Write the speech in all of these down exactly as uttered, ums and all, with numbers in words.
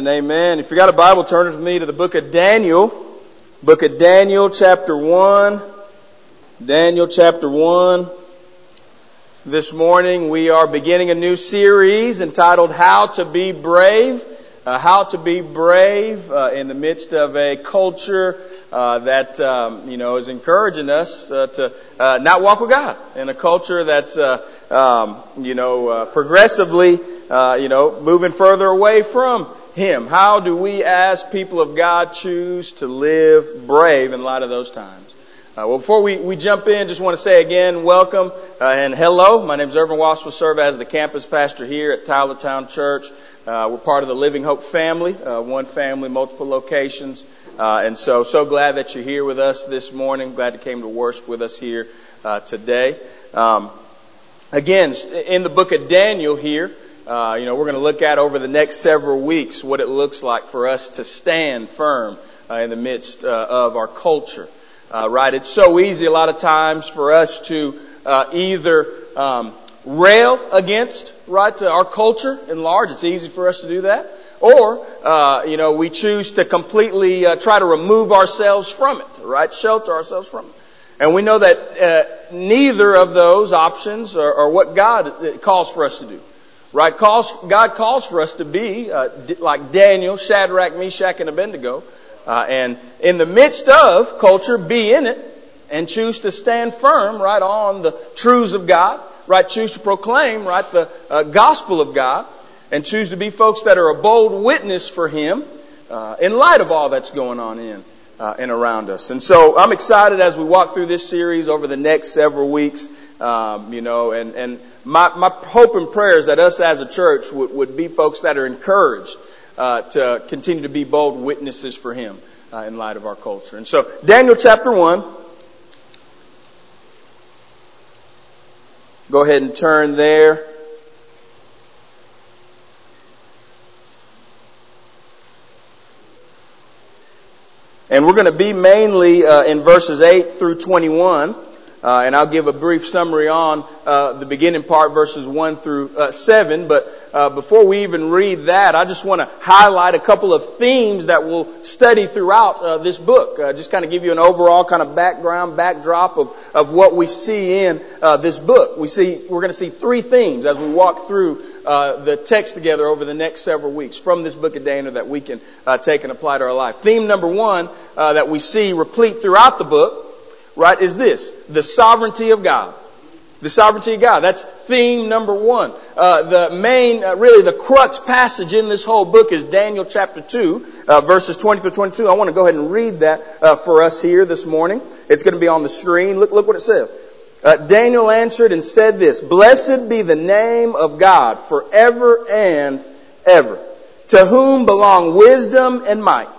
amen. If you got a Bible, turn with me to the book of Daniel. Book of Daniel, chapter one. Daniel, chapter one. This morning we are beginning a new series entitled How to Be Brave. Uh, how to be brave uh, in the midst of a culture uh, that, um, you know, is encouraging us uh, to uh, not walk with God. In a culture that's, uh, um, you know, uh, progressively, uh, you know, moving further away from Him. How do we as people of God choose to live brave in light of those times? Uh, well, before we, we jump in, just want to say again, welcome uh, and hello. My name is Irvin Wass. Will serve as the campus pastor here at Tylertown Church. Uh, we're part of the Living Hope family, uh, one family, multiple locations. Uh, and so, so glad that you're here with us this morning. Glad you came to worship with us here uh, today. Um, again, in the book of Daniel here, uh, you know, we're going to look at over the next several weeks what it looks like for us to stand firm uh, in the midst uh, of our culture. Uh, right? It's so easy a lot of times for us to uh, either um, rail against, right, our culture in large. It's easy for us to do that. Or, uh, you know, we choose to completely uh, try to remove ourselves from it, right? Shelter ourselves from it. And we know that uh, neither of those options are, are what God calls for us to do, right? Calls, God calls for us to be uh, like Daniel, Shadrach, Meshach, and Abednego. Uh, and in the midst of culture, be in it and choose to stand firm, right, on the truths of God, right? Choose to proclaim, right, the uh, gospel of God, and choose to be folks that are a bold witness for Him uh, in light of all that's going on in uh, and around us. And so I'm excited as we walk through this series over the next several weeks, um, you know, and, and my, my hope and prayer is that us as a church would, would be folks that are encouraged Uh, to continue to be bold witnesses for Him uh, in light of our culture. And so, Daniel chapter one. Go ahead and turn there. And we're going to be mainly uh, in verses eight through twenty-one. Uh, and I'll give a brief summary on uh, the beginning part, verses one through uh, seven. But uh, before we even read that, I just want to highlight a couple of themes that we'll study throughout uh, this book. Uh, just kind of give you an overall kind of background, backdrop of, of what we see in uh, this book. We see we're going to see three themes as we walk through uh, the text together over the next several weeks from this book of Daniel that we can uh, take and apply to our life. Theme number one uh, that we see replete throughout the book, right, is this: the sovereignty of God. The sovereignty of God. That's theme number one. Uh, the main, uh, really the crux passage in this whole book is Daniel chapter two, uh, verses twenty through twenty-two. I want to go ahead and read that uh, for us here this morning. It's going to be on the screen. Look, look what it says. Uh, Daniel answered and said this: Blessed be the name of God forever and ever, to whom belong wisdom and might.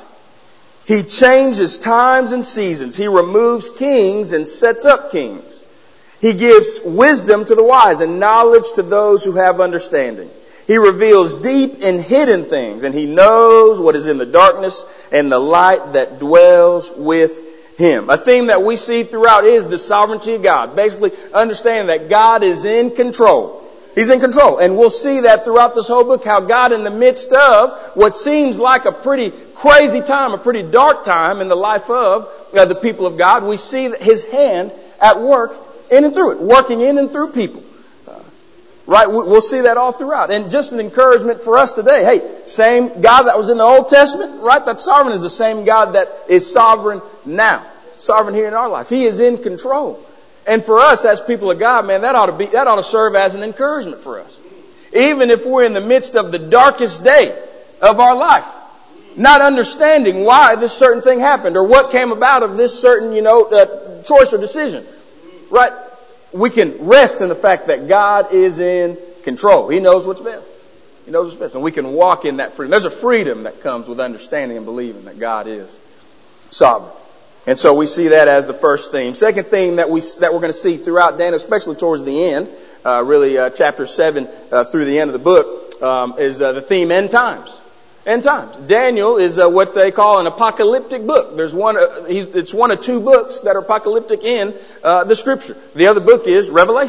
He changes times and seasons. He removes kings and sets up kings. He gives wisdom to the wise and knowledge to those who have understanding. He reveals deep and hidden things, and He knows what is in the darkness, and the light that dwells with Him. A theme that we see throughout is the sovereignty of God. Basically, understanding that God is in control. He's in control. And we'll see that throughout this whole book, how God, in the midst of what seems like a pretty crazy time, a pretty dark time in the life of uh, the people of God, we see His hand at work in and through it, working in and through people. Uh, right? We'll see that all throughout. And just an encouragement for us today. Hey, same God that was in the Old Testament, right? That sovereign is the same God that is sovereign now. Sovereign here in our life. He is in control. And for us as people of God, man, that ought to be, that ought to serve as an encouragement for us. Even if we're in the midst of the darkest day of our life, not understanding why this certain thing happened or what came about of this certain, you know, uh, choice or decision, right? We can rest in the fact that God is in control. He knows what's best. He knows what's best. And we can walk in that freedom. There's a freedom that comes with understanding and believing that God is sovereign. And so we see that as the first theme. Second theme that we that we're going to see throughout Daniel, especially towards the end, uh, really uh, chapter seven uh, through the end of the book, um, is uh, the theme end times. End times. Daniel is uh, what they call an apocalyptic book. There's one. Uh, he's, it's one of two books that are apocalyptic in uh, the Scripture. The other book is Revelation.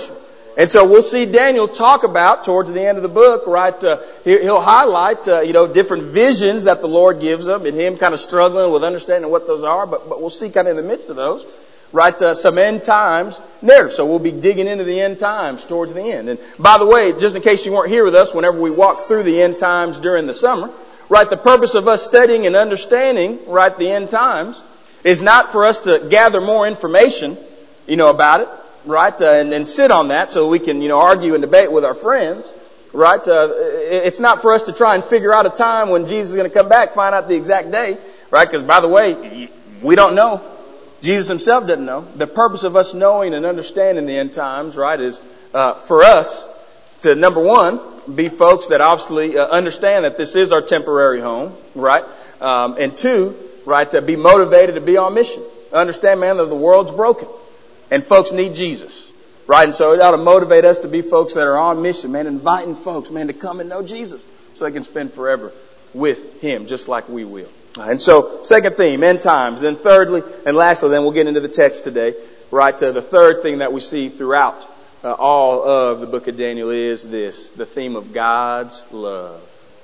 And so we'll see Daniel talk about, towards the end of the book, right, uh, he'll highlight, uh, you know, different visions that the Lord gives him, and him kind of struggling with understanding what those are, but, but we'll see kind of in the midst of those, right, uh, some end times narrative. So we'll be digging into the end times towards the end. And by the way, just in case you weren't here with us, whenever we walk through the end times during the summer, right, the purpose of us studying and understanding, right, the end times is not for us to gather more information, you know, about it, right, uh, and, and sit on that so we can, you know, argue and debate with our friends, right? Uh, it's not for us to try and figure out a time when Jesus is going to come back, find out the exact day, right? Because, by the way, we don't know. Jesus himself doesn't know. The purpose of us knowing and understanding the end times, right, is uh, for us to, number one, be folks that obviously uh, understand that this is our temporary home, right? Um, and two, right, to be motivated to be on mission. Understand, man, that the world's broken. And folks need Jesus, right? And so it ought to motivate us to be folks that are on mission, man, inviting folks, man, to come and know Jesus so they can spend forever with him, just like we will. And so, second theme, end times. Then thirdly, and lastly, then we'll get into the text today, right? Uh, the third thing that we see throughout uh, all of the book of Daniel is this, the theme of God's love.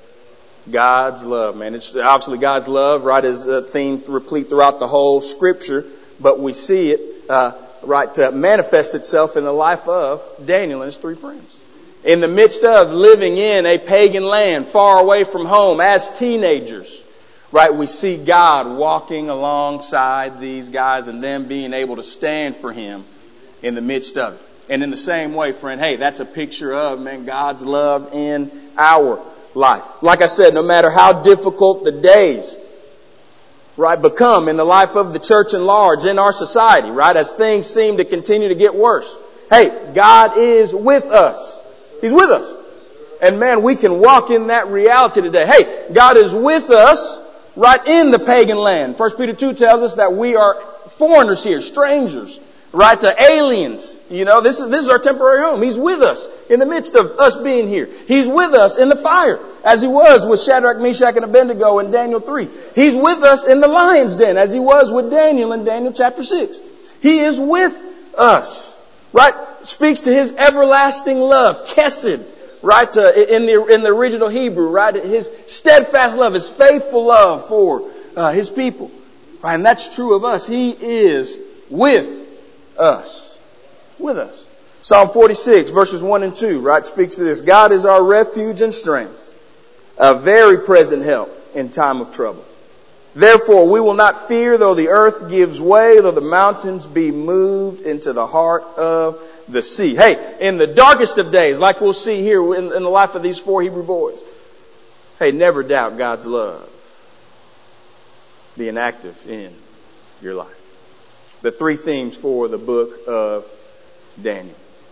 God's love, man. It's obviously God's love, right, is a theme replete throughout the whole Scripture, but we see it, uh, right, to manifest itself in the life of Daniel and his three friends. In the midst of living in a pagan land, far away from home, as teenagers, right, we see God walking alongside these guys and them being able to stand for him in the midst of it. And in the same way, friend, hey, that's a picture of, man, God's love in our life. Like I said, no matter how difficult the days, right, become in the life of the church at large, in our society, right, as things seem to continue to get worse. Hey, God is with us. He's with us. And man, we can walk in that reality today. Hey, God is with us, right, in the pagan land. First Peter two tells us that we are foreigners here, strangers, right, to aliens. You know, this is, this is our temporary home. He's with us in the midst of us being here. He's with us in the fire, as he was with Shadrach, Meshach, and Abednego in Daniel three. He's with us in the lion's den, as he was with Daniel in Daniel chapter six. He is with us, right? Speaks to his everlasting love, kesed, right, uh, in the in the original Hebrew, right? His steadfast love, his faithful love for uh, his people, right? And that's true of us. He is with us. With us. Psalm forty-six, verses one and two, right, speaks to this. God is our refuge and strength, a very present help in time of trouble. Therefore, we will not fear though the earth gives way, though the mountains be moved into the heart of the sea. Hey, in the darkest of days, like we'll see here in, in the life of these four Hebrew boys, hey, never doubt God's love being active in your life. The three themes for the book of Daniel.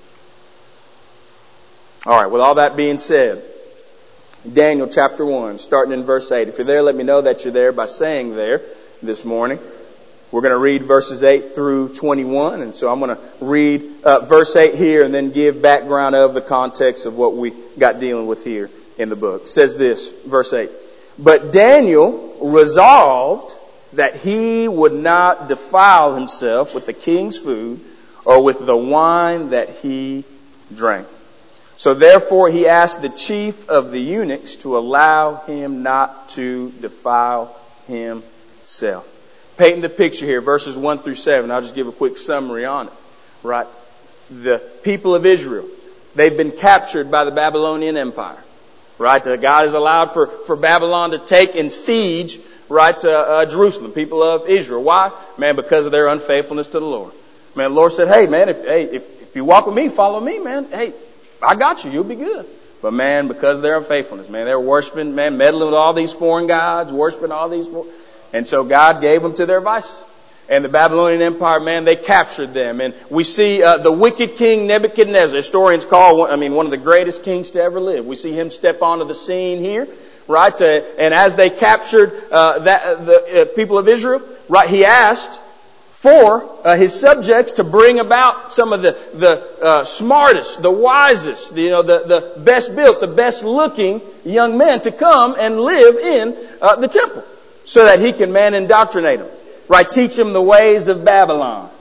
All right, with all that being said, Daniel chapter one, starting in verse eight. If you're there, let me know that you're there by saying there this morning. We're going to read verses eight through twenty-one. And so I'm going to read uh, verse eight here and then give background of the context of what we got dealing with here in the book. It says this, verse eight. But Daniel resolved that he would not defile himself with the king's food or with the wine that he drank. So therefore he asked the chief of the eunuchs to allow him not to defile himself. Painting the picture here, verses one through seven. I'll just give a quick summary on it. Right? The people of Israel, they've been captured by the Babylonian Empire. Right? God has allowed for, for Babylon to take and siege, right, to uh, Jerusalem, people of Israel. Why? Man, because of their unfaithfulness to the Lord. Man, the Lord said, hey, man, if, hey, if, if you walk with me, follow me, man. Hey, I got you. You'll be good. But man, because of their unfaithfulness, man, they're worshiping, man, meddling with all these foreign gods, worshiping all these foreign... And so God gave them to their vices. And the Babylonian Empire, man, they captured them. And we see uh, the wicked king Nebuchadnezzar, historians call, I mean, one of the greatest kings to ever live. We see him step onto the scene here, right? Uh, and as they captured uh, that, the uh, people of Israel, right, he asked for uh, his subjects to bring about some of the the uh, smartest, the wisest, you know, the the best built, the best looking young men to come and live in uh, the temple, so that he can, man, indoctrinate them, right? Teach them the ways of Babylon.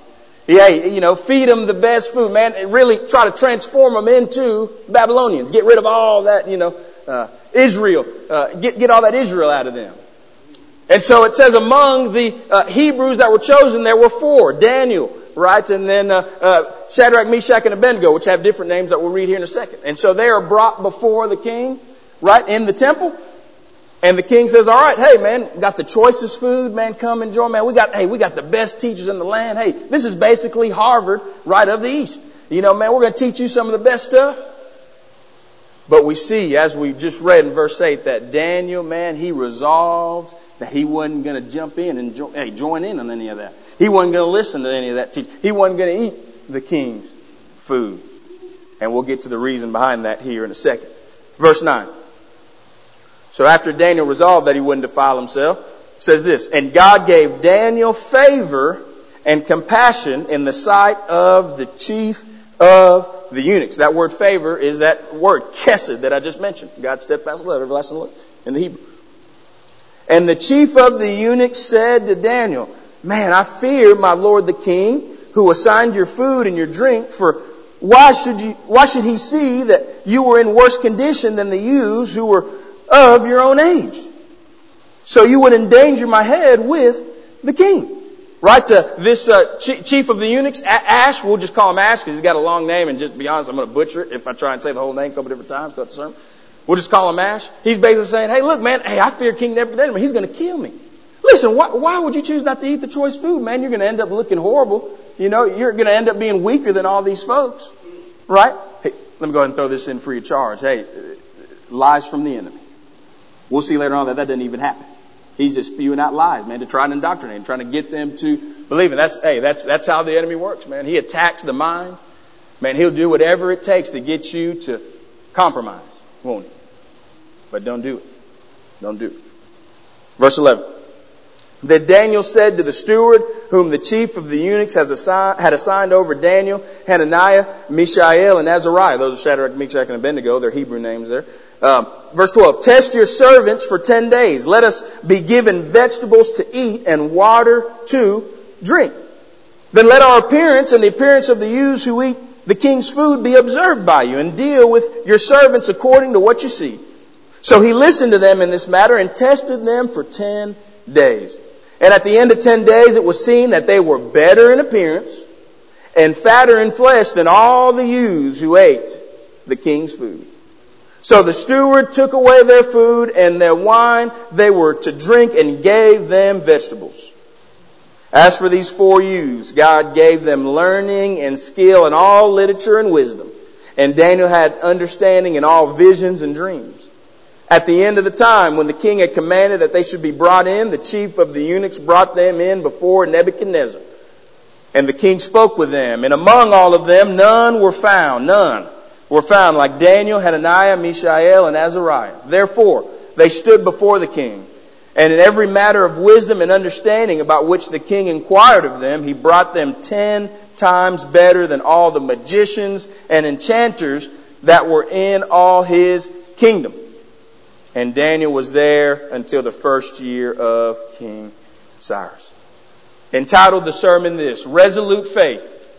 Yeah, you know, feed them the best food, man. And really try to transform them into Babylonians. Get rid of all that, you know, uh, Israel. Uh, get, get all that Israel out of them. And so it says among the uh, Hebrews that were chosen, there were four. Daniel, right? And then uh, uh, Shadrach, Meshach, and Abednego, which have different names that we'll read here in a second. And so they are brought before the king, right, in the temple. And the king says, all right, hey, man, got the choicest food, man, come enjoy, man. We got, hey, we got the best teachers in the land. Hey, this is basically Harvard, right, of the East. You know, man, we're going to teach you some of the best stuff. But we see, as we just read in verse eight, that Daniel, man, he resolved that he wasn't going to jump in and jo- hey, join in on any of that. He wasn't going to listen to any of that teaching. He wasn't going to eat the king's food. And we'll get to the reason behind that here in a second. Verse nine. So after Daniel resolved that he wouldn't defile himself, it says this, and God gave Daniel favor and compassion in the sight of the chief of the eunuchs. That word favor is that word, kesed, that I just mentioned. God's steadfast love, everlasting love in the Hebrew. And the chief of the eunuchs said to Daniel, man, I fear my lord the king, who assigned your food and your drink, for why should you, why should he see that you were in worse condition than the youths who were of your own age? So you would endanger my head with the king. Right? To this uh, chief of the eunuchs, Ash, we'll just call him Ash because he's got a long name, and just to be honest, I'm going to butcher it if I try and say the whole name a couple different times throughout the sermon. We'll just call him Ash. He's basically saying, hey, look, man, hey, I fear King Nebuchadnezzar. He's going to kill me. Listen, why, why would you choose not to eat the choice food, man? You're going to end up looking horrible. You know, you're going to end up being weaker than all these folks. Right? Hey, let me go ahead and throw this in free of charge. Hey, lies from the enemy. We'll see later on that that doesn't even happen. He's just spewing out lies, man, to try and indoctrinate, trying to get them to believe it. That's, hey, that's, that's how the enemy works, man. He attacks the mind. Man, he'll do whatever it takes to get you to compromise, won't he? But don't do it. Don't do it. Verse eleven. Then Daniel said to the steward, whom the chief of the eunuchs has assigned, had assigned over Daniel, Hananiah, Mishael, and Azariah. Those are Shadrach, Meshach, and Abednego. They're Hebrew names there. Um, verse twelve. Test your servants for ten days. Let us be given vegetables to eat and water to drink. Then let our appearance and the appearance of the youths who eat the king's food be observed by you, and deal with your servants according to what you see. So he listened to them in this matter and tested them for ten days. And at the end of ten days, it was seen that they were better in appearance and fatter in flesh than all the youths who ate the king's food. So the steward took away their food and their wine they were to drink and gave them vegetables. As for these four youths, God gave them learning and skill in all literature and wisdom. And Daniel had understanding in all visions and dreams. At the end of the time, when the king had commanded that they should be brought in, the chief of the eunuchs brought them in before Nebuchadnezzar. And the king spoke with them. And among all of them, none were found, none were found like Daniel, Hananiah, Mishael, and Azariah. Therefore, they stood before the king. And in every matter of wisdom and understanding about which the king inquired of them, he brought them ten times better than all the magicians and enchanters that were in all his kingdom. And Daniel was there until the first year of King Cyrus. Entitled the sermon this, Resolute Faith.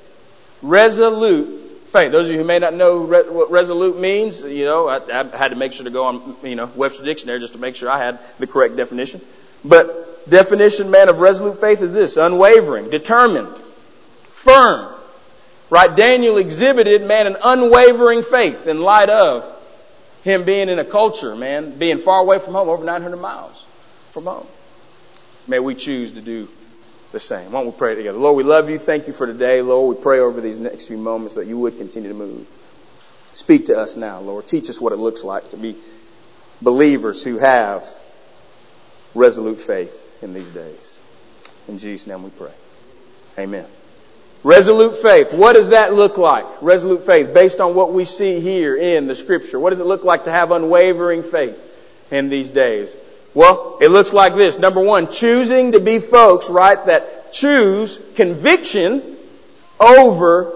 Resolute faith. Those of you who may not know re- what resolute means, you know, I, I had to make sure to go on, you know, Webster Dictionary just to make sure I had the correct definition. But definition, man, of resolute faith is this: unwavering, determined, firm. Right? Daniel exhibited, man, an unwavering faith in light of him being in a culture, man, being far away from home, over nine hundred miles from home. May we choose to do the same. Why don't we pray together? Lord, we love you. Thank you for today. Lord, we pray over these next few moments that you would continue to move. Speak to us now, Lord. Teach us what it looks like to be believers who have resolute faith in these days. In Jesus' name we pray. Amen. Resolute faith. What does that look like? Resolute faith based on what we see here in the scripture. What does it look like to have unwavering faith in these days? Well, it looks like this. Number one, choosing to be folks, right, that choose conviction over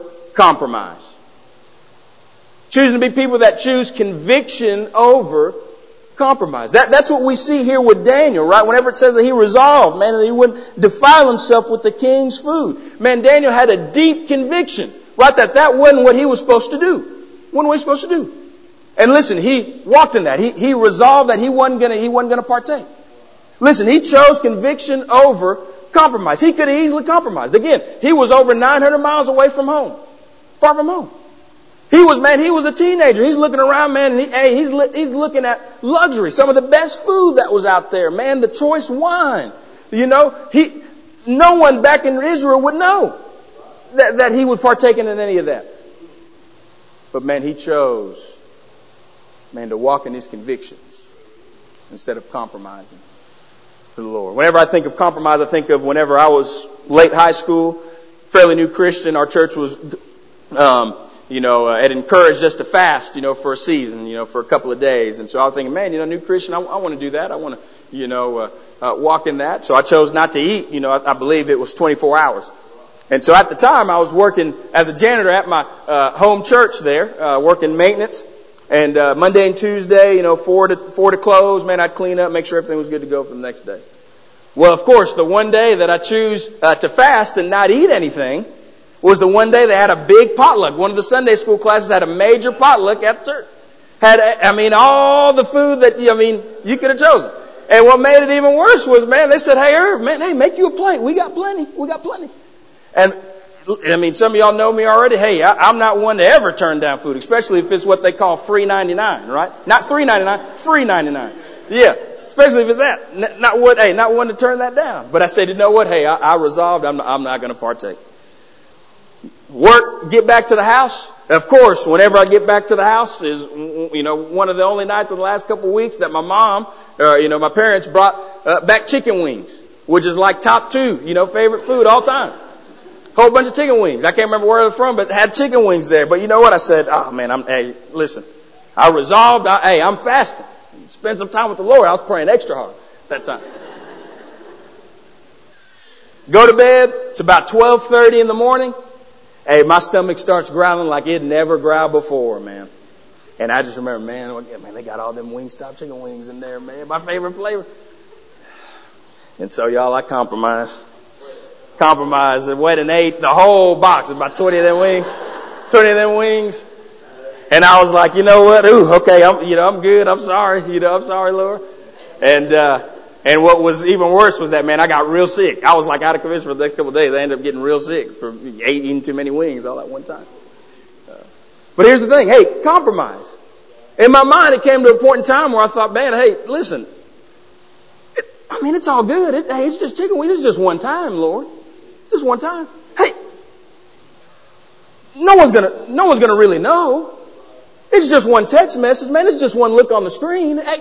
compromise. Choosing to be people that choose conviction over compromise. That, that's what we see here with Daniel, right? Whenever it says that he resolved, man, that he wouldn't defile himself with the king's food. Man, Daniel had a deep conviction, right? That that wasn't what he was supposed to do. Wasn't what he was supposed to do. And listen, he walked in that. He, he resolved that he wasn't gonna, he wasn't gonna partake. Listen, he chose conviction over compromise. He could have easily compromised. Again, he was over nine hundred miles away from home. Far from home. He was, man, he was a teenager. He's looking around, man, and he, hey, he's, he's looking at luxury. Some of the best food that was out there, man, the choice wine. You know, he, no one back in Israel would know that, that he would partake in any of that. But man, he chose, man, to walk in his convictions instead of compromising to the Lord. Whenever I think of compromise, I think of whenever I was late high school, fairly new Christian, our church was, um, you know, uh, had encouraged us to fast, you know, for a season, you know, for a couple of days. And so I was thinking, man, you know, new Christian, I, I want to do that. I want to, you know, uh, uh, walk in that. So I chose not to eat. You know, I, I believe it was twenty-four hours. And so at the time I was working as a janitor at my uh, home church there, uh, working maintenance. And uh, Monday and Tuesday, you know, four to four to close, man, I'd clean up, make sure everything was good to go for the next day. Well, of course, the one day that I choose uh, to fast and not eat anything was the one day they had a big potluck. One of the Sunday school classes had a major potluck at church. Had, I mean, all the food that, I mean, you could have chosen. And what made it even worse was, man, they said, hey, Irv, man, hey, make you a plate. We got plenty. We got plenty. And, I mean, some of y'all know me already. Hey, I, I'm not one to ever turn down food, especially if it's what they call free ninety-nine, right? Not three ninety-nine, free ninety-nine. Yeah. Especially if it's that. Not what, hey, not one to turn that down. But I said, you know what? Hey, I, I resolved I'm not, I'm not going to partake. Work, get back to the house. Of course, whenever I get back to the house is, you know, one of the only nights of the last couple of weeks that my mom, or, you know, my parents brought uh, back chicken wings, which is like top two, you know, favorite food all time. Whole bunch of chicken wings. I can't remember where they're from, but had chicken wings there. But you know what? I said, oh man, I'm, hey, listen, I resolved, I, hey, I'm fasting. Spend some time with the Lord. I was praying extra hard that time. Go to bed. It's about twelve thirty in the morning. Hey, my stomach starts growling like it never growled before, man. And I just remember, man, man, they got all them Wingstop chicken wings in there, man. My favorite flavor. And so, y'all, I compromised. Compromised and went and ate the whole box. About twenty of them wings. twenty of them wings. And I was like, you know what? Ooh, okay, I'm, you know, I'm good. I'm sorry. You know, I'm sorry, Lord. And, uh, and what was even worse was that, man, I got real sick. I was like out of commission for the next couple of days. I ended up getting real sick for eating too many wings all at one time. Uh, but here's the thing. Hey, compromise. In my mind, it came to a point in time where I thought, man, hey, listen, it, I mean, it's all good. It, hey, it's just chicken wings. It's just one time, Lord. It's just one time. Hey, no one's gonna, no one's gonna really know. It's just one text message, man. It's just one look on the screen. Hey.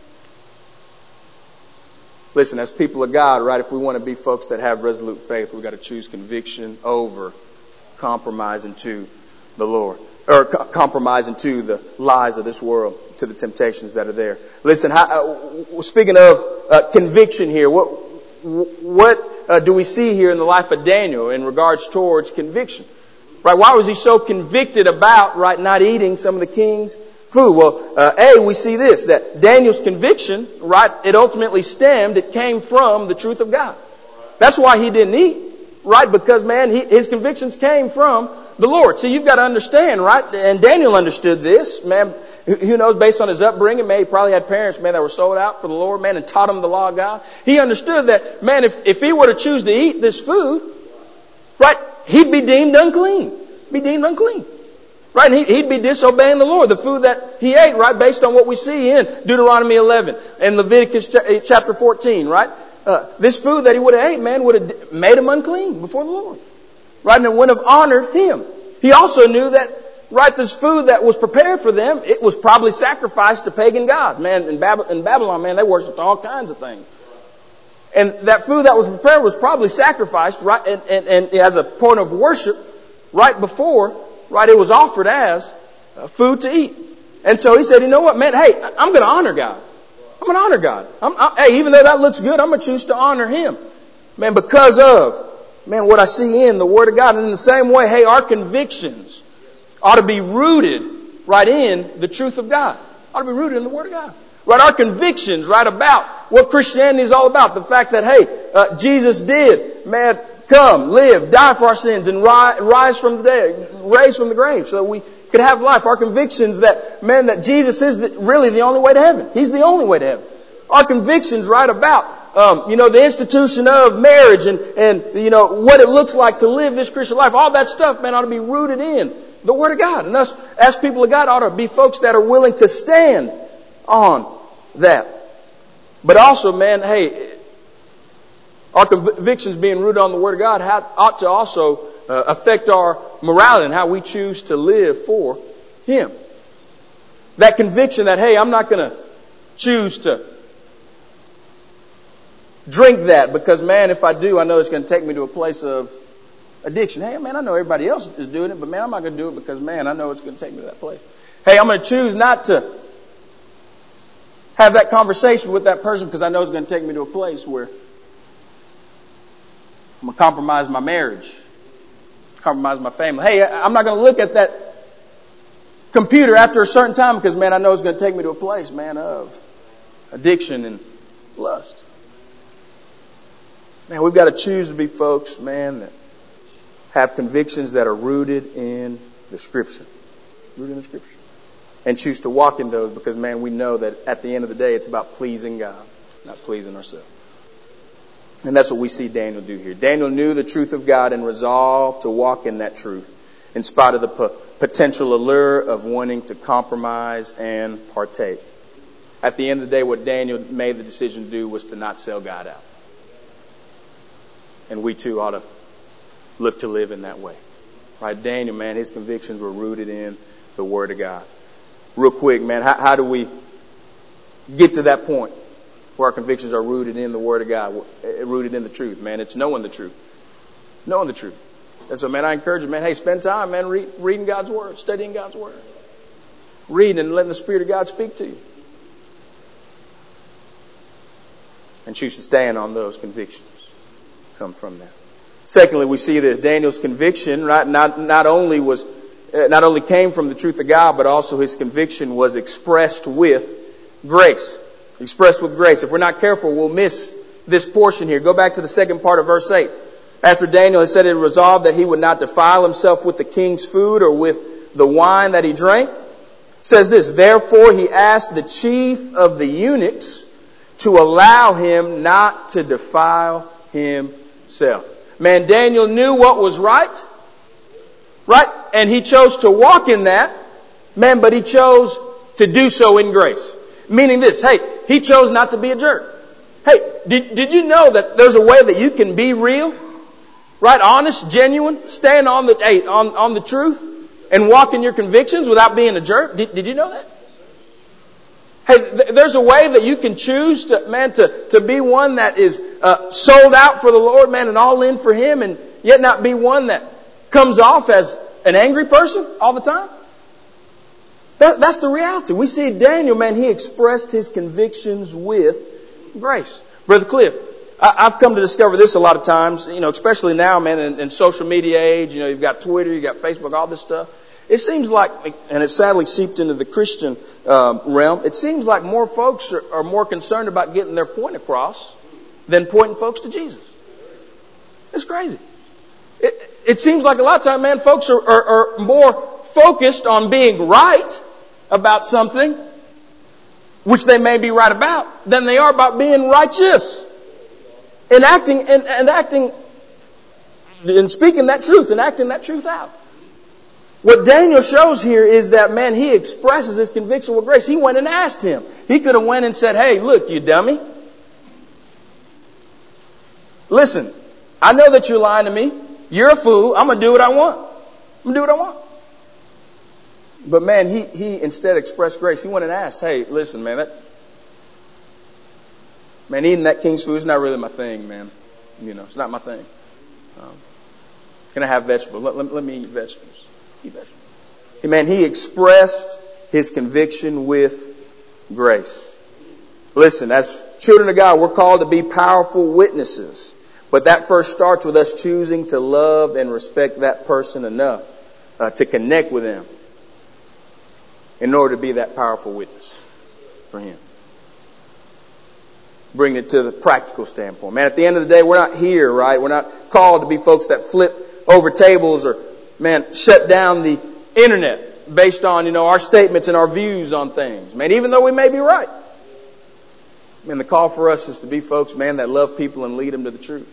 Listen, as people of God, right, if we want to be folks that have resolute faith, we've got to choose conviction over compromising to the Lord. Or co- compromising to the lies of this world, to the temptations that are there. Listen, how, uh, speaking of uh, conviction here, what, what uh, do we see here in the life of Daniel in regards towards conviction? Right, why was he so convicted about, right, not eating some of the king's food? Well, uh, A, we see this, that Daniel's conviction, right, it ultimately stemmed, it came from the truth of God. That's why he didn't eat, right, because, man, he, his convictions came from the Lord. So you've got to understand, right, and Daniel understood this, man, who knows, based on his upbringing, man, he probably had parents, man, that were sold out for the Lord, man, and taught him the law of God. He understood that, man, if, if he were to choose to eat this food, right, he'd be deemed unclean. Be deemed unclean. Right? And he'd be disobeying the Lord. The food that he ate, right? Based on what we see in Deuteronomy eleven and Leviticus chapter fourteen, right? Uh, this food that he would have ate, man, would have made him unclean before the Lord. Right? And it wouldn't have honored him. He also knew that, right, this food that was prepared for them, it was probably sacrificed to pagan gods. Man, in Babylon, man, they worshipped all kinds of things. And that food that was prepared was probably sacrificed, right, and, and, and as a point of worship, right before, right, it was offered as uh, food to eat. And so he said, you know what, man, hey, I'm going to honor God. I'm going to honor God. I'm, I, hey, even though that looks good, I'm going to choose to honor Him. Man, because of, man, what I see in the Word of God. And in the same way, hey, our convictions ought to be rooted right in the truth of God. Ought to be rooted in the Word of God. Right? Our convictions, right, about what Christianity is all about. The fact that, hey, uh, Jesus did, man, come, live, die for our sins, and rise, rise from the dead, raise from the grave so that we could have life. Our convictions that, man, that Jesus is the, really the only way to heaven. He's the only way to heaven. Our convictions, right, about, um, you know, the institution of marriage and, and, you know, what it looks like to live this Christian life. All that stuff, man, ought to be rooted in the Word of God. And us, as people of God, ought to be folks that are willing to stand on that. But also, man, hey, our convictions being rooted on the Word of God ought to also uh, affect our morality and how we choose to live for Him. That conviction that, hey, I'm not going to choose to drink that because, man, if I do, I know it's going to take me to a place of addiction. Hey, man, I know everybody else is doing it, but, man, I'm not going to do it because, man, I know it's going to take me to that place. Hey, I'm going to choose not to have that conversation with that person because I know it's going to take me to a place where I'm going to compromise my marriage, compromise my family. Hey, I'm not going to look at that computer after a certain time because, man, I know it's going to take me to a place, man, of addiction and lust. Man, we've got to choose to be folks, man, that have convictions that are rooted in the Scripture. Rooted in the Scripture. And choose to walk in those because, man, we know that at the end of the day, it's about pleasing God, not pleasing ourselves. And that's what we see Daniel do here. Daniel knew the truth of God and resolved to walk in that truth in spite of the po- potential allure of wanting to compromise and partake. At the end of the day, what Daniel made the decision to do was to not sell God out. And we too ought to look to live in that way. Right? Daniel, man, his convictions were rooted in the Word of God. Real quick, man, how, how do we get to that point where our convictions are rooted in the Word of God, rooted in the truth, man? It's knowing the truth. Knowing the truth. And so, man, I encourage you, man, hey, spend time, man, read, reading God's Word, studying God's Word. Reading and letting the Spirit of God speak to you. And choose to stand on those convictions. Come from that. Secondly, we see this. Daniel's conviction, right, not, not only was, uh, not only came from the truth of God, but also his conviction was expressed with grace. Expressed with grace. If we're not careful, we'll miss this portion here. Go back to the second part of verse eight. After Daniel had said it resolved that he would not defile himself with the king's food or with the wine that he drank, it says this, therefore he asked the chief of the eunuchs to allow him not to defile himself. Man, Daniel knew what was right, right? And he chose to walk in that, man, but he chose to do so in grace. Meaning this, hey, he chose not to be a jerk. Hey, did, did you know that there's a way that you can be real, right? Honest, genuine, stand on the, hey, on, on the truth and walk in your convictions without being a jerk? Did, did you know that? Hey, th- there's a way that you can choose to, man, to, to be one that is uh, sold out for the Lord, man, and all in for Him, and yet not be one that comes off as an angry person all the time. That, that's the reality. We see Daniel, man, he expressed his convictions with grace. Brother Cliff, I, I've come to discover this a lot of times, you know, especially now, man, in, in social media age, you know, you've got Twitter, you've got Facebook, all this stuff. It seems like, and it's sadly seeped into the Christian um, realm, it seems like more folks are, are more concerned about getting their point across than pointing folks to Jesus. It's crazy. It, it seems like a lot of times, man, folks are, are, are more focused on being right about something, which they may be right about, than they are about being righteous. And acting, and, and acting, and speaking that truth, and acting that truth out. What Daniel shows here is that, man, he expresses his conviction with grace. He went and asked him. He could have went and said, hey, look, you dummy. Listen, I know that you're lying to me. You're a fool. I'm going to do what I want. I'm going to do what I want. But, man, he, he instead expressed grace. He went and asked, hey, listen, man, that, man, eating that king's food is not really my thing, man. You know, it's not my thing. Um, can I have vegetables? Let, let, let me eat vegetables. Amen. He expressed his conviction with grace. Listen, as children of God, we're called to be powerful witnesses. But that first starts with us choosing to love and respect that person enough uh, to connect with them in order to be that powerful witness for Him. bring it to the practical standpoint. Man, at the end of the day, we're not here, right? We're not called to be folks that flip over tables or, man, shut down the internet based on, you know, our statements and our views on things. Man, even though we may be right. Man, the call for us is to be folks, man, that love people and lead them to the truth.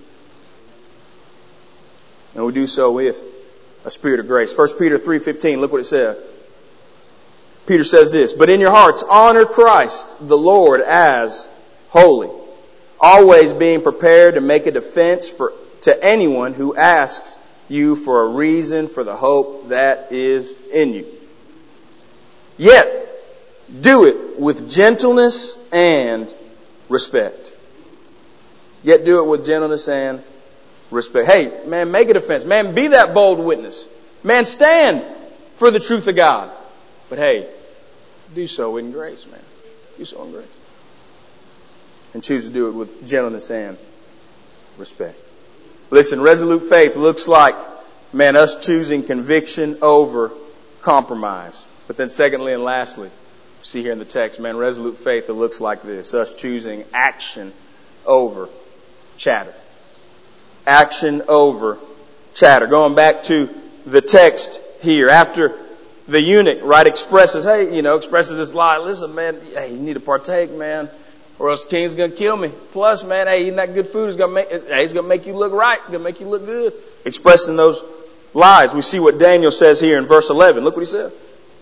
And we do so with a spirit of grace. First Peter three fifteen, look what it says. Peter says this, but in your hearts honor Christ the Lord as holy, always being prepared to make a defense for to anyone who asks you for a reason for the hope that is in you. Yet, do it with gentleness and respect. Yet do it with gentleness and respect. Hey, man, make a defense. Man, be that bold witness. Man, stand for the truth of God. But hey, do so in grace, man. Do so in grace. And choose to do it with gentleness and respect. Listen, resolute faith looks like, man, us choosing conviction over compromise. But then secondly and lastly, see here in the text, man, resolute faith, it looks like this. Us choosing action over chatter. Action over chatter. Going back to the text here, after the eunuch, right, expresses, hey, you know, expresses this lie. Listen, man, hey, you need to partake, man, or else the king's going to kill me. Plus, man, hey, eating that good food is going to make, hey, it's going to make you look right. It's going to make you look good. Expressing those lies. We see what Daniel says here in verse eleven. Look what he said.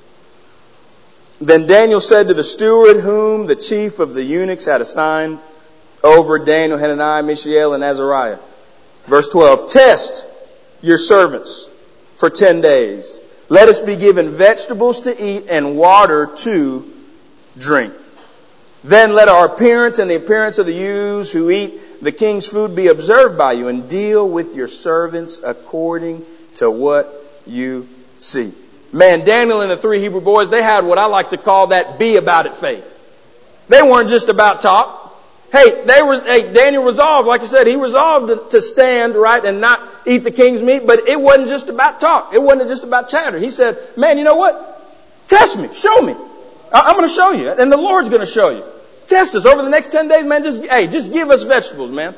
Then Daniel said to the steward whom the chief of the eunuchs had assigned over Daniel, Hananiah, Mishael, and Azariah. Verse twelve, test your servants for ten days. Let us be given vegetables to eat and water to drink. Then let our appearance and the appearance of the youths who eat the king's food be observed by you, and deal with your servants according to what you see. Man, Daniel and the three Hebrew boys, they had what I like to call that be about it faith. They weren't just about talk. Hey, they were, hey, Daniel resolved, like I said, he resolved to, to stand, right, and not eat the king's meat, but it wasn't just about talk. It wasn't just about chatter. He said, man, you know what? Test me. Show me. I, I'm going to show you. And the Lord's going to show you. Test us over the next ten days, man. Just, hey, just give us vegetables, man.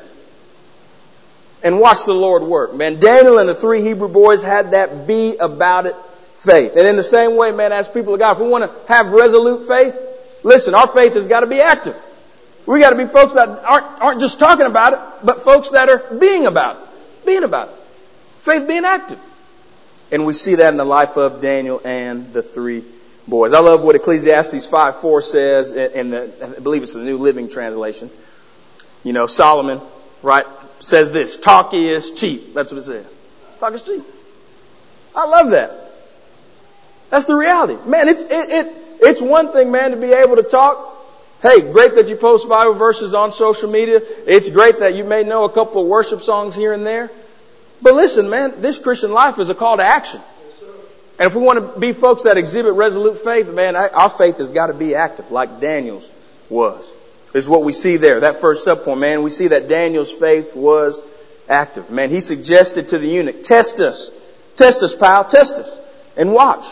And watch the Lord work. Man, Daniel and the three Hebrew boys had that be about it faith. And in the same way, man, as people of God, if we want to have resolute faith, listen, our faith has got to be active. We got to be folks that aren't, aren't just talking about it, but folks that are being about it. Being about it. Faith being active. And we see that in the life of Daniel and the three boys. I love what Ecclesiastes five four says in the, I believe it's the New Living Translation. You know, Solomon, right, says this, talk is cheap. That's what it says. Talk is cheap. I love that. That's the reality. Man, it's, it, it, it's one thing, man, to be able to talk. Hey, great that you post Bible verses on social media. It's great that you may know a couple of worship songs here and there. But listen, man, this Christian life is a call to action. And if we want to be folks that exhibit resolute faith, man, our faith has got to be active like Daniel's was. This is what we see there. That first subpoint, man, we see that Daniel's faith was active. Man, he suggested to the eunuch, test us. Test us, pal. Test us. And watch.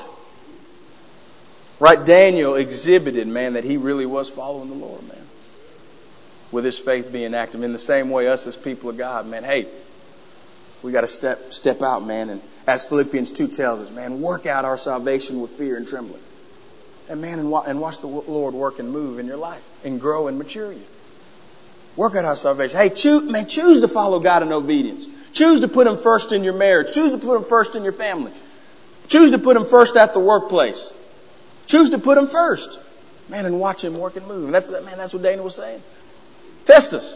Right, Daniel exhibited, man, that he really was following the Lord, man. With his faith being active. In the same way, us as people of God, man, hey, we got to step step out, man. And as Philippians two tells us, man, work out our salvation with fear and trembling. And man, and, wa- and watch the Lord work and move in your life and grow and mature you. Work out our salvation. Hey, choose, man, choose to follow God in obedience. Choose to put Him first in your marriage. Choose to put Him first in your family. Choose to put Him first at the workplace. Choose to put Him first. Man, and watch Him work and move. And that's, man, that's what Daniel was saying. Test us.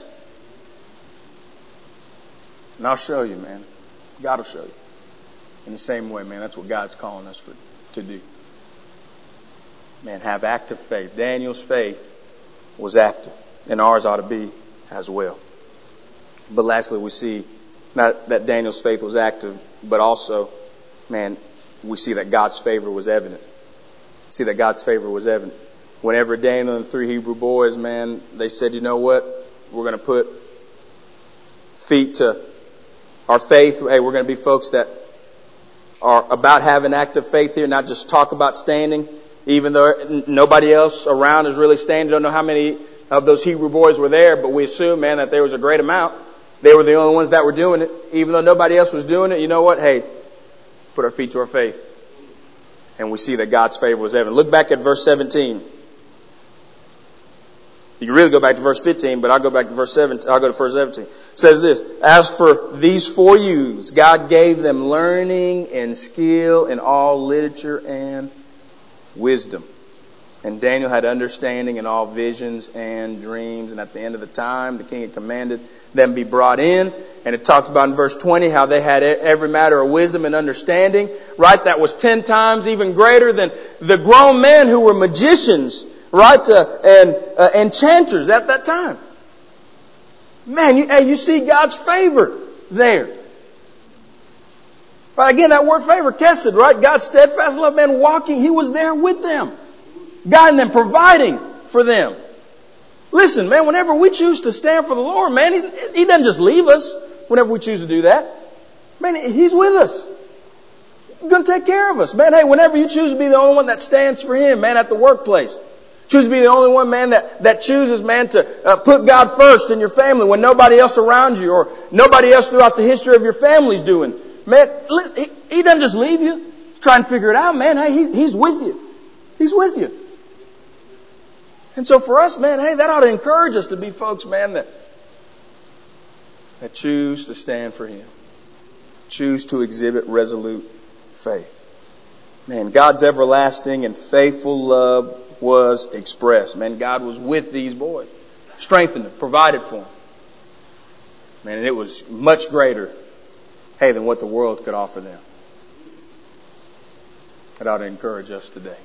And I'll show you, man. God will show you. In the same way, man, that's what God's calling us for, to do. Man, have active faith. Daniel's faith was active. And ours ought to be as well. But lastly, we see not that Daniel's faith was active, but also, man, we see that God's favor was evident. See that God's favor was evident. Whenever Daniel and the three Hebrew boys, man, they said, you know what? We're going to put feet to our faith. Hey, we're going to be folks that are about having active faith here, not just talk about standing, even though nobody else around is really standing. Don't know how many of those Hebrew boys were there, but we assume, man, that there was a great amount. They were the only ones that were doing it. Even though nobody else was doing it, you know what? Hey, put our feet to our faith. And we see that God's favor was evident. Look back at verse seventeen. You can really go back to verse fifteen, but I'll go back to verse seventeen. I'll go to verse seventeen. It says this: as for these four youths, God gave them learning and skill in all literature and wisdom. And Daniel had understanding in all visions and dreams. And at the end of the time, the king had commanded them be brought in. And it talks about in verse twenty how they had every matter of wisdom and understanding. Right? That was ten times even greater than the grown men who were magicians. Right? Uh, and uh, enchanters at that time. Man, you, hey, you see God's favor there. Right? Again, that word favor, kesed, right? God's steadfast love, man, walking. He was there with them. Guiding them, providing for them. Listen, man, whenever we choose to stand for the Lord, man, he's, He doesn't just leave us whenever we choose to do that. Man, He's with us. He's going to take care of us. Man, hey, whenever you choose to be the only one that stands for Him, man, at the workplace. Choose to be the only one, man, that, that chooses, man, to uh, put God first in your family when nobody else around you or nobody else throughout the history of your family's doing. Man, listen, he, he doesn't just leave you. He's trying to figure it out, man. Hey, he, He's with you. He's with you. And so for us, man, hey, that ought to encourage us to be folks, man, that, that choose to stand for Him. Choose to exhibit resolute faith. Man, God's everlasting and faithful love was expressed. Man, God was with these boys. Strengthened them, provided for them. Man, and it was much greater, hey, than what the world could offer them. That ought to encourage us today.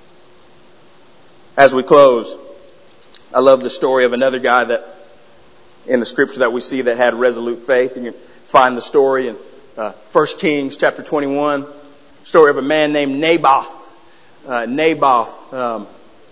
As we close, I love the story of another guy that in the scripture that we see that had resolute faith. And you find the story in uh, First Kings chapter twenty-one. Story of a man named Naboth. Uh, Naboth, um,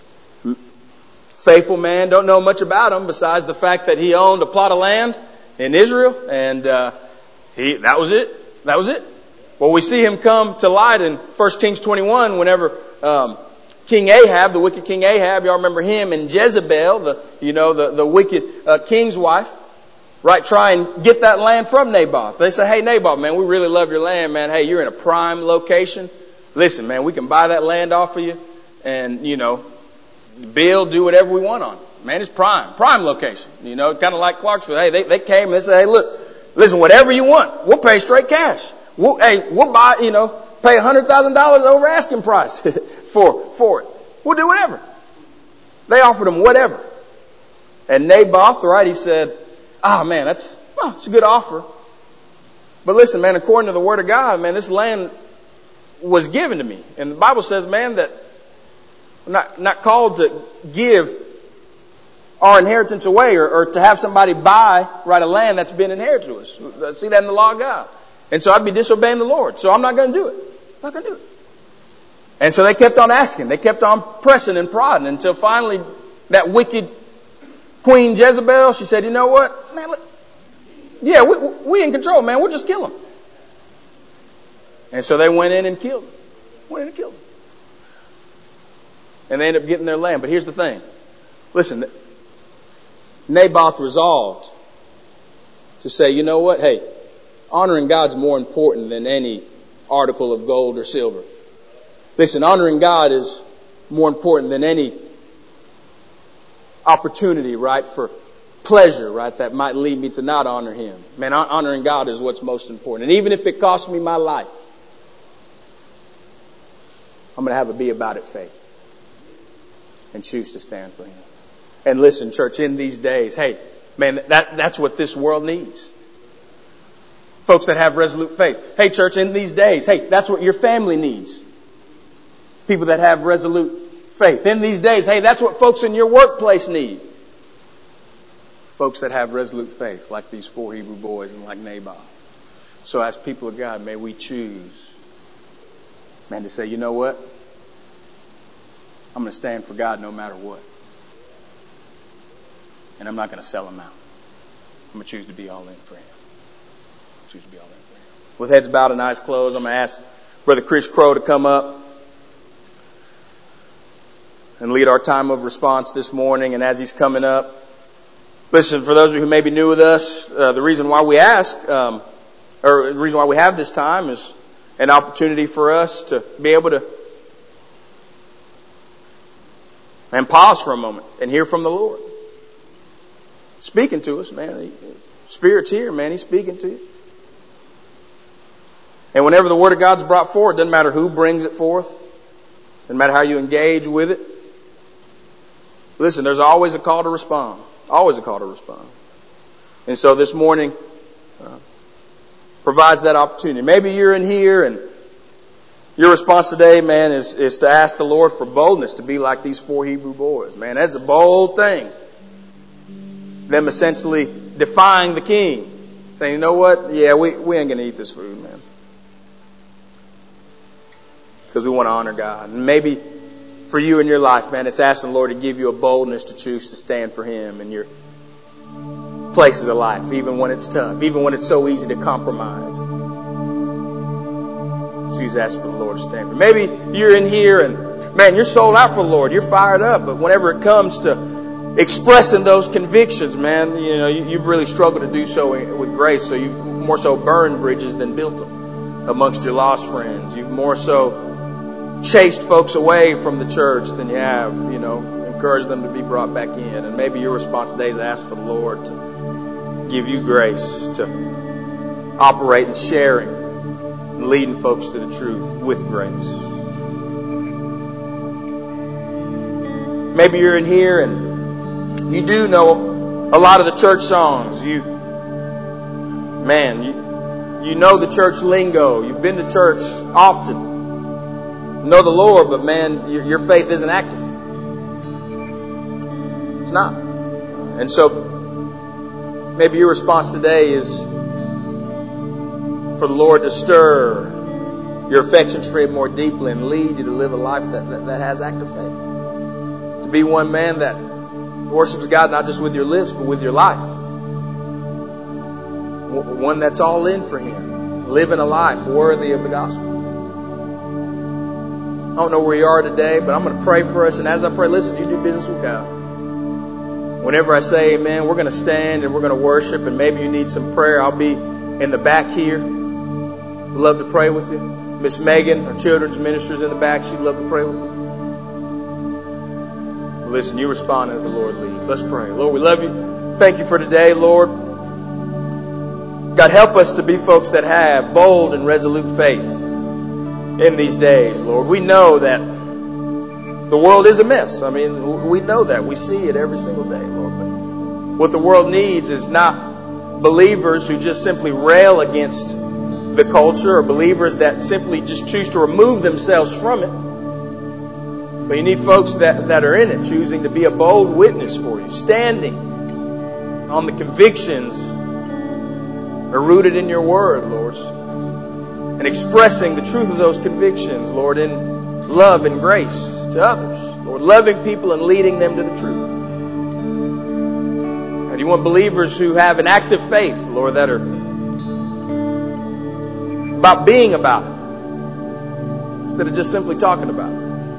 faithful man. Don't know much about him besides the fact that he owned a plot of land in Israel, and uh, he that was it. That was it. Well, we see him come to light in First Kings twenty-one whenever um, King Ahab, the wicked King Ahab, y'all remember him, and Jezebel, the you know the the wicked uh, king's wife, right? Try and get that land from Naboth. They say, "Hey, Naboth, man, we really love your land, man. Hey, you're in a prime location. Listen, man, we can buy that land off of you, and you know, build, do whatever we want on it. Man, it's prime, prime location. You know, kind of like Clarksville. Hey, they they came and they say, hey, look, listen, whatever you want, we'll pay straight cash. We'll, hey, we'll buy, you know, pay a hundred thousand dollars over asking price for for it. We'll do whatever." They offered him whatever, and Naboth, right? He said, "Ah, oh, man, that's well, it's a good offer. But listen, man, according to the Word of God, man, this land was given to me, and the Bible says, man, that we're not not called to give our inheritance away or, or to have somebody buy right a land that's been inherited to us. I see that in the law of God, and so I'd be disobeying the Lord. So I'm not going to do it. I'm not going to do it." And so they kept on asking. They kept on pressing and prodding until finally that wicked Queen Jezebel, she said, "You know what, man? Look, yeah, we, we in control, man. We'll just kill him." And so they went in and killed him. Went in and killed him. And they ended up getting their land. But here's the thing. Listen, Naboth resolved to say, you know what? Hey, honoring God's more important than any article of gold or silver. Listen, honoring God is more important than any opportunity, right, for pleasure, right, that might lead me to not honor Him. Man, honoring God is what's most important. And even if it costs me my life, I'm going to have a be about it faith and choose to stand for Him. And listen, church, in these days, hey, man, that, that's what this world needs. Folks that have resolute faith. Hey, church, in these days, hey, that's what your family needs. People that have resolute faith. In these days, hey, that's what folks in your workplace need. Folks that have resolute faith, like these four Hebrew boys and like Naboth. So as people of God, may we choose, man, to say, you know what? I'm going to stand for God no matter what. And I'm not going to sell Him out. I'm going to choose to be all in for Him. Choose to be all in for Him. With heads bowed and eyes closed, I'm going to ask Brother Chris Crow to come up. and lead our time of response this morning. And as he's coming up, listen, for those of you who may be new with us, uh, the reason why we ask, um, or the reason why we have this time is an opportunity for us to be able to and pause for a moment and hear from the Lord. Speaking to us, man. Spirit's here, man. He's speaking to you. And whenever the Word of God's brought forward, it doesn't matter who brings it forth. Doesn't matter how you engage with it. Listen, there's always a call to respond. Always a call to respond. And so this morning uh, provides that opportunity. Maybe you're in here and your response today, man, is, is to ask the Lord for boldness to be like these four Hebrew boys. Man, that's a bold thing. Them essentially defying the king. Saying, you know what? Yeah, we, we ain't going to eat this food, man. Because we want to honor God. And maybe for you in your life, man, it's asking the Lord to give you a boldness to choose to stand for Him in your places of life, even when it's tough, even when it's so easy to compromise. Choose to ask for the Lord to stand for. Maybe you're in here and, man, you're sold out for the Lord. You're fired up. But whenever it comes to expressing those convictions, man, you know, you, you've really struggled to do so with grace. So you've more so burned bridges than built them amongst your lost friends. You've more so chased folks away from the church than you have, you know, encouraged them to be brought back in. And maybe your response today is to ask for the Lord to give you grace to operate in sharing and leading folks to the truth with grace. Maybe you're in here and you do know a lot of the church songs. You, man, you, you know the church lingo. You've been to church often. Know the Lord, but man, your, your faith isn't active. It's not. And so maybe your response today is for the Lord to stir your affections for Him more deeply and lead you to live a life that, that, that has active faith. To be one man that worships God not just with your lips, but with your life. One that's all in for Him. Living a life worthy of the gospel. I don't know where you are today, but I'm going to pray for us. And as I pray, listen, you do business with God. Whenever I say amen, we're going to stand and we're going to worship. And maybe you need some prayer. I'll be in the back here. We'd love to pray with you. Miss Megan, our children's minister, is in the back. She'd love to pray with you. Listen, you respond as the Lord leads. Let's pray. Lord, we love you. Thank you for today, Lord. God, help us to be folks that have bold and resolute faith in these days, Lord. We know that the world is a mess. I mean, we know that. We see it every single day, Lord. But what the world needs is not believers who just simply rail against the culture or believers that simply just choose to remove themselves from it. But you need folks that, that are in it, choosing to be a bold witness for you, standing on the convictions that are rooted in your word, Lord. And expressing the truth of those convictions, Lord, in love and grace to others. Lord, loving people and leading them to the truth. And you want believers who have an active faith, Lord, that are about being about it instead of just simply talking about it.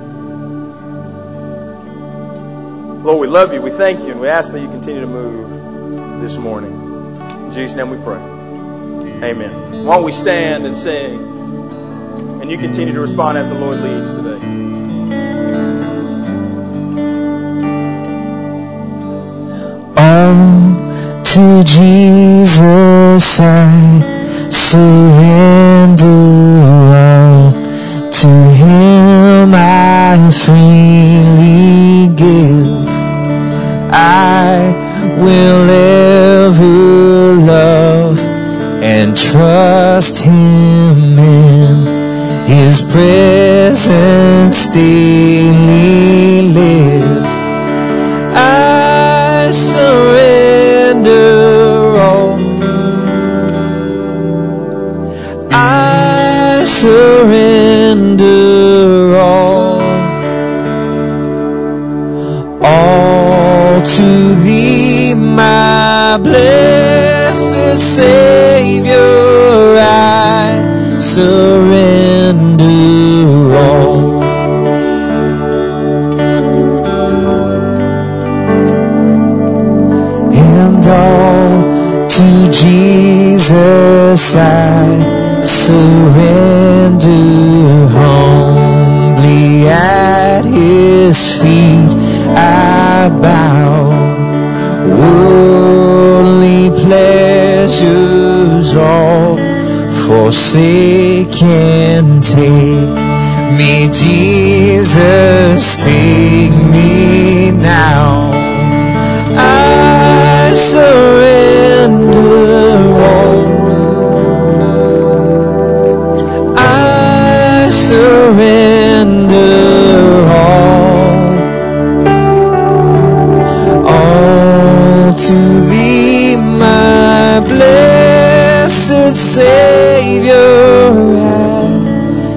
Lord, we love you, we thank you, and we ask that you continue to move this morning. In Jesus' name we pray. Amen. Why don't we stand and sing, and you continue to respond as the Lord leads today. Oh, to Jesus I surrender all. To Him I freely give. I will ever love and trust Him in His presence daily live. I surrender all. I surrender all. All to Thee, my blessed Savior, I surrender all. Jesus, I surrender humbly at His feet. I bow. Worldly pleasures all forsaken, take me, Jesus, take me now. I surrender all. I surrender all. All to Thee, my blessed Savior, I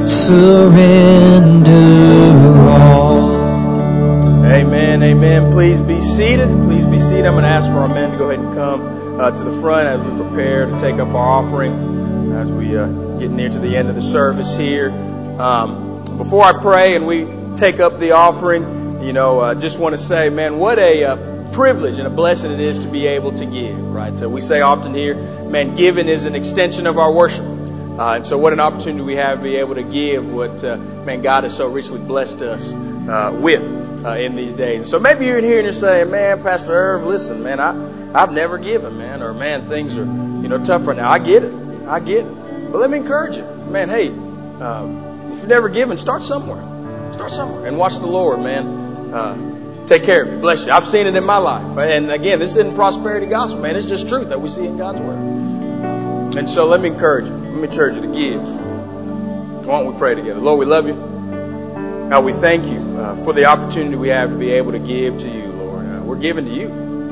surrender all. Amen, amen. Please be seated. Please be seated. I'm going to ask for our men to go ahead and come uh, to the front as we prepare to take up our offering, as we uh, get near to the end of the service here. Um, before I pray and we take up the offering, you know, I uh, just want to say, man, what a uh, privilege and a blessing it is to be able to give, right? Uh, we say often here, man, giving is an extension of our worship. Uh, and so what an opportunity we have to be able to give what, uh, man, God has so richly blessed us uh, with uh, in these days. And so maybe you're in here and you're saying, man, Pastor Irv, listen, man, I, I've never given, man, or man, things are, you know, tough right now. I get it. I get it. But let me encourage you, man, hey, uh, if you've never given, start somewhere. Start somewhere and watch the Lord, man, uh, take care of you. Bless you. I've seen it in my life. And again, this isn't prosperity gospel, man. It's just truth that we see in God's Word. And so let me encourage you. Let me encourage you to give. Why don't we pray together? Lord, we love you. God, we thank you uh, for the opportunity we have to be able to give to you, Lord. Uh, we're giving to you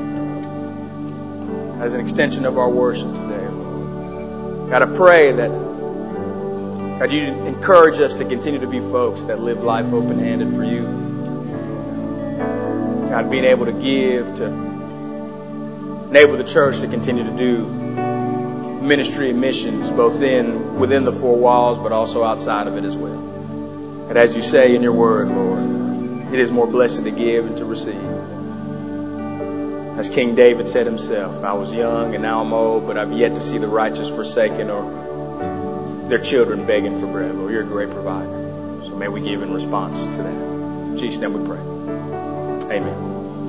as an extension of our worship today, Lord. God, I pray that, God, you encourage us to continue to be folks that live life open-handed for you. God, being able to give, to enable the church to continue to do ministry and missions, both in within the four walls, but also outside of it as well. And as you say in your word, Lord, it is more blessed to give and to receive. As King David said himself, I was young and now I'm old, but I've yet to see the righteous forsaken or their children begging for bread. Lord, you're a great provider. So may we give in response to that. In Jesus' name we pray. Amen.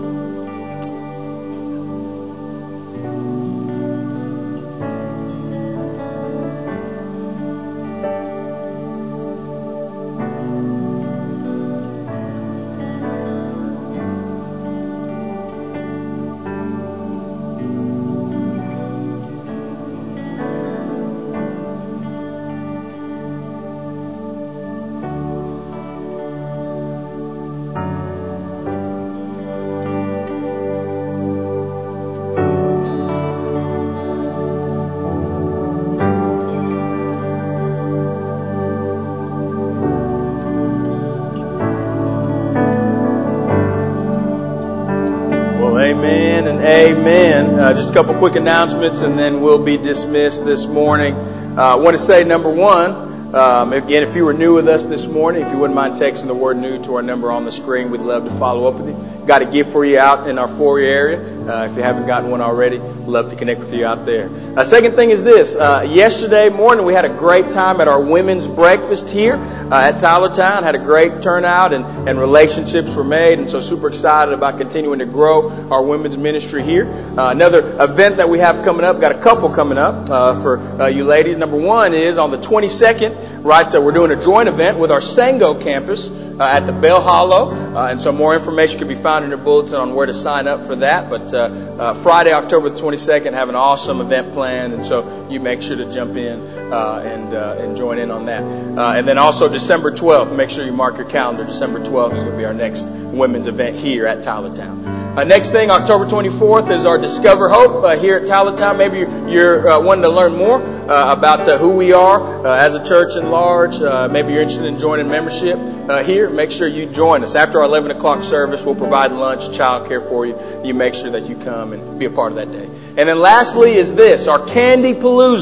Amen and amen. Uh, just a couple quick announcements and then we'll be dismissed this morning. Uh, I want to say, number one, um, again, if you were new with us this morning, if you wouldn't mind texting the word new to our number on the screen, we'd love to follow up with you. Got a gift for you out in our foyer area. Uh, if you haven't gotten one already, love to connect with you out there. Uh, second thing is this. Uh, yesterday morning, we had a great time at our women's breakfast here uh, at Tylertown. Had a great turnout and, and relationships were made. And so super excited about continuing to grow our women's ministry here. Uh, another event that we have coming up, got a couple coming up uh, for uh, you ladies. Number one is on the twenty-second, right, uh, we're doing a joint event with our Sango campus uh, at the Bell Hollow. Uh, and so more information can be found in your bulletin on where to sign up for that. But uh, uh, Friday, October the twenty-second, have an awesome event planned, and so you make sure to jump in uh, and uh, and join in on that. Uh, and then also December twelfth, make sure you mark your calendar. December twelfth is going to be our next women's event here at Tylertown. Uh, next thing, October twenty-fourth, is our Discover Hope uh, here at Tylertown. Maybe you're, you're uh, wanting to learn more uh, about uh, who we are uh, as a church in large. Uh, maybe you're interested in joining membership uh, here. Make sure you join us. After our eleven o'clock service, we'll provide lunch, childcare for you. You make sure that you come and be a part of that day. And then lastly is this, our Candy Palooza.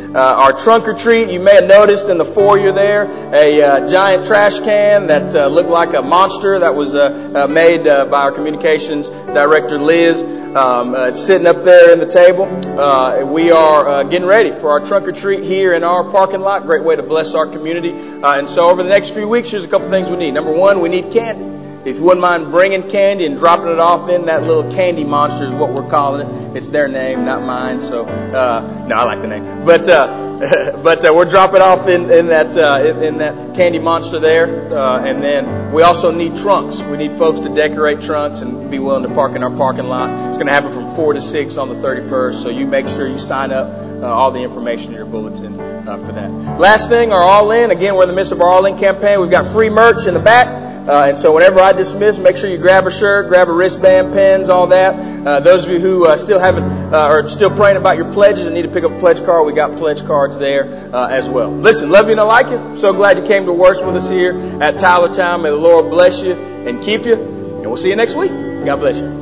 Uh, our trunk or treat, you may have noticed in the foyer there, a uh, giant trash can that uh, looked like a monster that was uh, uh, made uh, by our communications director, Liz. Um, uh, it's sitting up there in the table. Uh, we are uh, getting ready for our trunk or treat here in our parking lot. Great way to bless our community. Uh, and so over the next few weeks, here's a couple things we need. Number one, we need candy. If you wouldn't mind bringing candy and dropping it off in that little candy monster is what we're calling it. It's their name, not mine. So, uh, no, I like the name. But, uh, but, uh, we're dropping off in, in that, uh, in, in that candy monster there. Uh, and then we also need trunks. We need folks to decorate trunks and be willing to park in our parking lot. It's going to happen from four to six on the thirty-first. So you make sure you sign up. Uh, all the information in your bulletin uh, for that. Last thing, our All In. Again, we're in the midst of our All In campaign. We've got free merch in the back. Uh, and so whenever I dismiss, make sure you grab a shirt, grab a wristband, pens, all that. Uh, those of you who uh, still haven't, uh, are still praying about your pledges and need to pick up a pledge card, we got pledge cards there uh, as well. Listen, love you and I like you. So glad you came to worship with us here at Tylertown. May the Lord bless you and keep you. And we'll see you next week. God bless you.